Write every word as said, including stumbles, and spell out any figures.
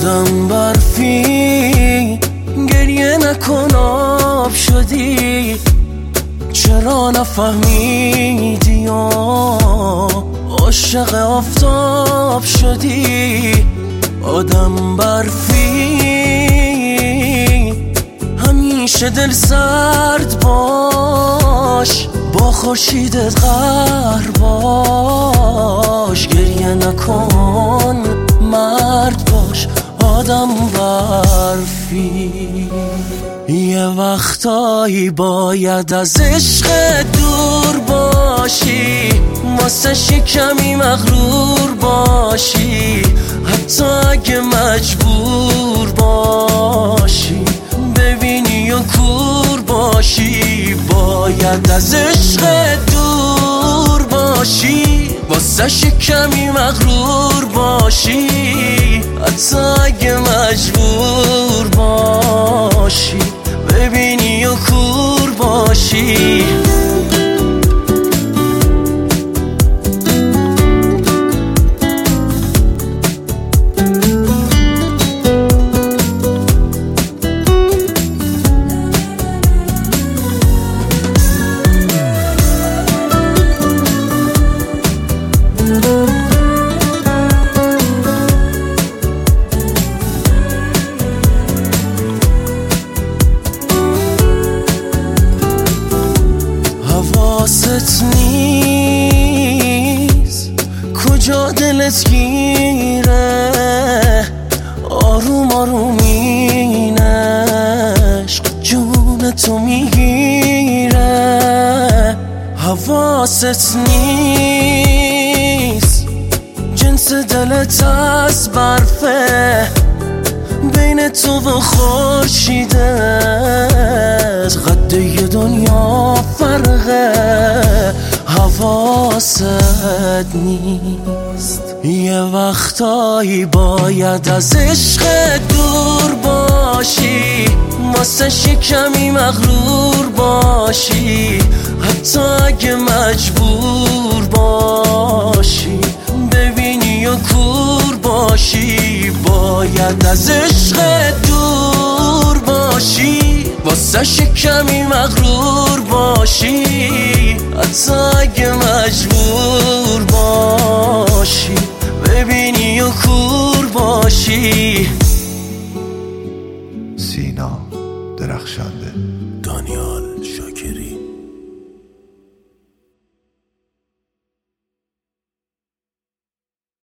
آدم برفی گریه نکن آب شدی، چرا نفهمیدی یا عاشق آفتاب شدی؟ آدم برفی همیشه دل سرد باش، با خورشیدت قهر باش، گریه نکن مرد باش. آدم برفی یه وقتایی باید از عشق دور باشی، واسه شی کمی مغرور باشی، حتی اگه مجبور باشی ببینی و کور باشی. باید از عشق دور باشی، واسه شی کمی مغرور باشی، حتی اگه مجبور باشی ببینی و کور باشی. حواست نیست کجا دلت گیره، آروم آروم این عشق جون تو میگیره. حواست نیست جنس دلت از برفه، بین تو و خورشیده قد یه دنیا فرقه. حواست نیست یه وقتایی باید از عشق دور باشی، واسه شی کمی مغرور باشی، حتی اگه مجبور باشی ببینی و کور باشی. باید از عشق دور باشی، واسه شی کمی مغرور باشی، حتی اگه مجبور باشی ببینی و کور باشی. سینا درخشنده، دانیال شاکری.